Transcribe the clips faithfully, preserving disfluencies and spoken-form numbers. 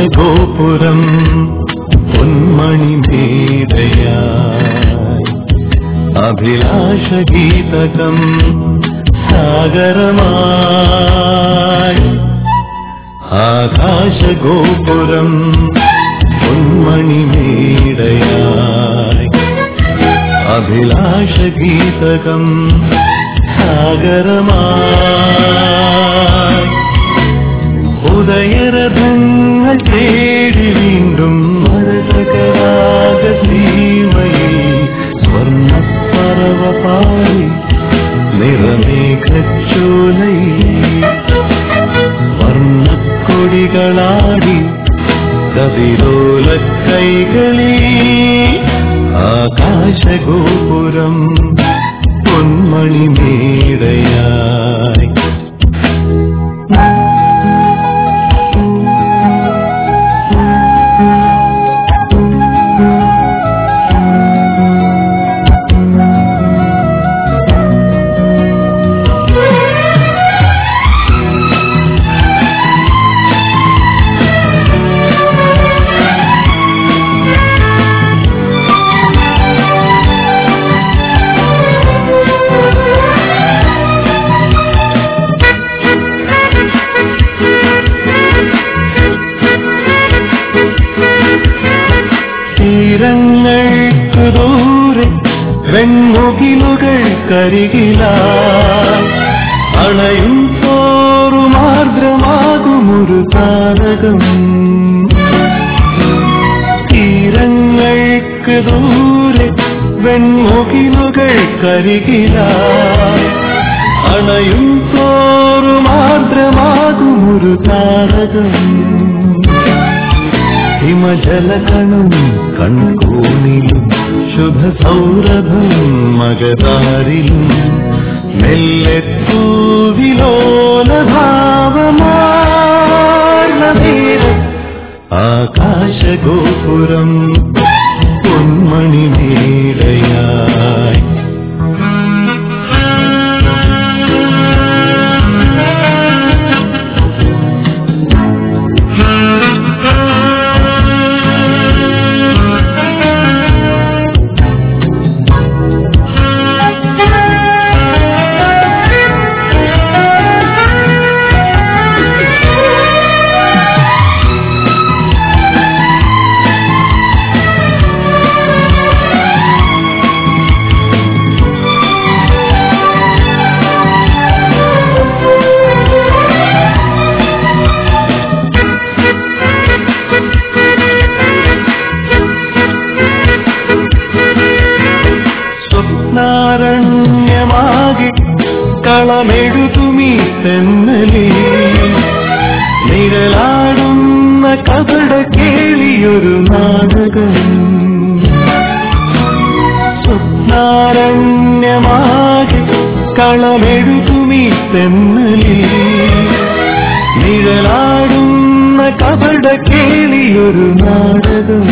ആകാശഗോപുരം പൊന്മണിമേടയായി അഭിലാഷഗീതകം സാഗരമായി ആകാശഗോപുരം പൊന്മണിമേടയായി അഭിലാഷഗീതകം സാഗരമായി ഉദയരഥങ്ങൾ തേടി വീണ്ടും മരതകരാഗസീമയിൽ സ്വർണ്ണപ്പറവ പാടി നിറമേഘച്ചോലയിൽ വർണ്ണക്കൊടികളാടി കതിരോലക്കൈകളിൽ ആകാശഗോപുരം പൊന്മണിമേടയായി തീരങ്ങൾക്ക് ദൂരെ വെൺമുകിലുകൾക്കരികിലായി അണയും തോറുമാർദ്രമാകുമൊരു താരകം തീരങ്ങൾക്ക് ദൂരെ വെൺമുകിലുകൾക്കരികിലായി അണയും തോറുമാർദ്രമാകുമൊരു താരകം ഹിമജലകണം കൺകോണിലും ശുഭസൗരഭം മകതാരിലും മെല്ലെത്തൂവിലോലഭാവമാർന്നതീരം ആകാശഗോപുരം പൊന്മണിമേടയായി സ്വപ്നാരണ്യമാകെ കളമെഴുതുമീ തെന്നലേ നിഴലാടുന്ന കപട കേളിയൊരു നാടകം സ്വപ്നാരണ്യമാകെ കളമെഴുതുമീ തെന്നലേ നിഴലാടുന്ന കപട കേളിയൊരു നാടകം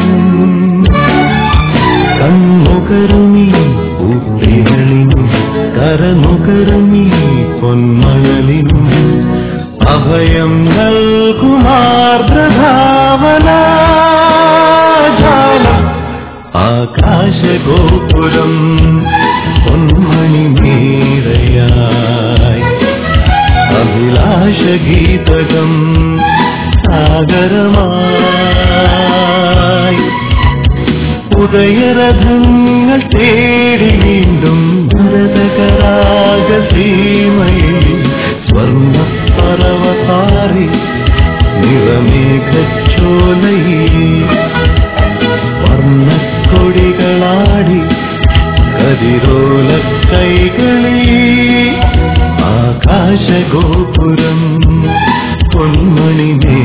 കൺമുകരുമീ പൂത്തികളിലും കരമുകരുമീ പൊന്മണലിലും അഭയം നൽകുമാർദ്രഭാവനാജാലം ആകാശഗോപുരം പൊന്മണിമേടയായി അഭിലാഷഗീതകം സാഗരമായി ഉദയരഥങ്ങൾ തേടി വീണ്ടും ഭരതകരാഗസീമയിൽ സ്വർണ്ണപ്പറവ പാറി നിറമേഘച്ചോലയിൽ വർണ്ണക്കൊടികളാടി കതിരോലക്കൈകളിൽ ആകാശഗോപുരം പൊന്മണിമേ